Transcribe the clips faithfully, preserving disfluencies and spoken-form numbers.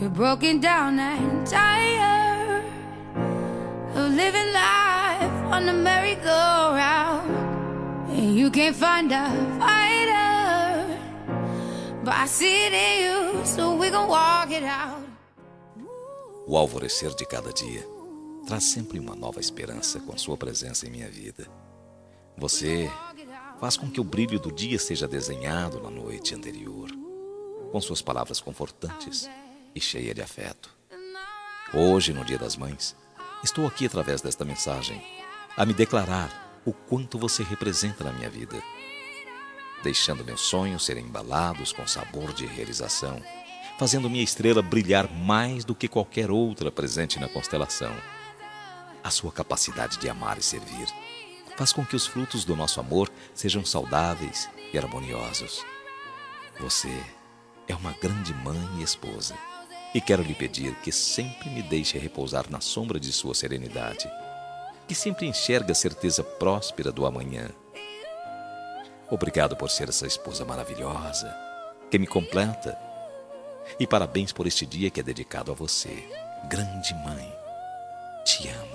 You're broken down and tired of living life on the merry-go-round, and you can't find a fighter, but I see it in you, so we gon' walk it out. O alvorecer de cada dia traz sempre uma nova esperança com sua presença em minha vida. Você faz com que o brilho do dia seja desenhado na noite anterior, com suas palavras confortantes e cheia de afeto. Hoje, no Dia das Mães, estou aqui através desta mensagem a me declarar o quanto você representa na minha vida, deixando meus sonhos serem embalados com sabor de realização, fazendo minha estrela brilhar mais do que qualquer outra presente na constelação. A sua capacidade de amar e servir faz com que os frutos do nosso amor sejam saudáveis e harmoniosos. Você é uma grande mãe e esposa, e quero lhe pedir que sempre me deixe repousar na sombra de sua serenidade, que sempre enxerga a certeza próspera do amanhã. Obrigado por ser essa esposa maravilhosa, que me completa, e parabéns por este dia que é dedicado a você, grande mãe. Te amo.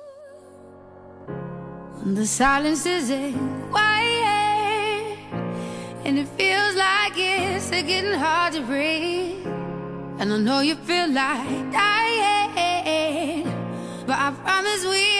The silence is quiet, and it feels like it's getting hard to breathe. And I know you feel like dying, but I promise we